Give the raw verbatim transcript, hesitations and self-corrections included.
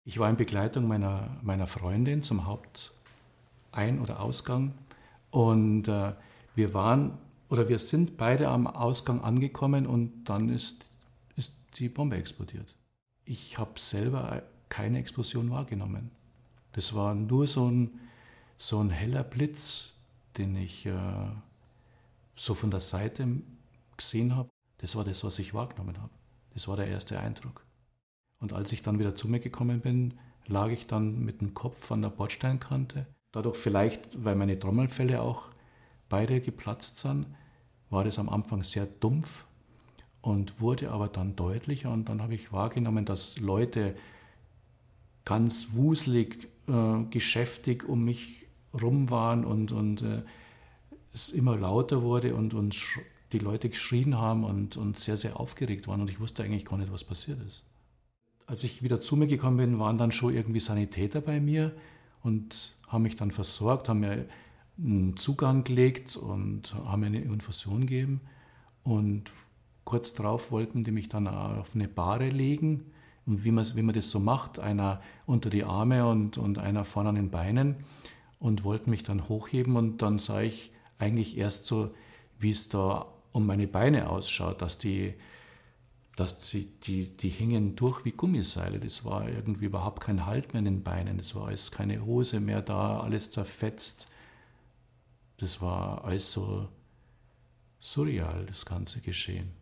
Ich war in Begleitung meiner, meiner Freundin zum Hauptein- oder Ausgang und äh, wir waren oder wir sind beide am Ausgang angekommen und dann ist, ist die Bombe explodiert. Ich habe selber keine Explosion wahrgenommen. Das war nur so ein, so ein heller Blitz, den ich äh, so von der Seite gesehen habe. Das war das, was ich wahrgenommen habe. Das war der erste Eindruck. Und als ich dann wieder zu mir gekommen bin, lag ich dann mit dem Kopf an der Bordsteinkante. Dadurch vielleicht, weil meine Trommelfelle auch beide geplatzt sind, war das am Anfang sehr dumpf und wurde aber dann deutlicher. Und dann habe ich wahrgenommen, dass Leute ganz wuselig, äh, geschäftig um mich rum waren und, und äh, es immer lauter wurde und, und die Leute geschrien haben und, und sehr, sehr aufgeregt waren. Und ich wusste eigentlich gar nicht, was passiert ist. Als ich wieder zu mir gekommen bin, waren dann schon irgendwie Sanitäter bei mir und haben mich dann versorgt, haben mir einen Zugang gelegt und haben mir eine Infusion gegeben. Und kurz darauf wollten die mich dann auf eine Bahre legen. Und wie man, wie man das so macht, einer unter die Arme und, und einer vorne an den Beinen und wollten mich dann hochheben. Und dann sah ich eigentlich erst so, wie es da um meine Beine ausschaut, dass die dass die, die, die hingen durch wie Gummiseile. Das war irgendwie überhaupt kein Halt mehr in den Beinen. Das war alles keine Hose mehr da, alles zerfetzt. Das war alles so surreal, das ganze Geschehen.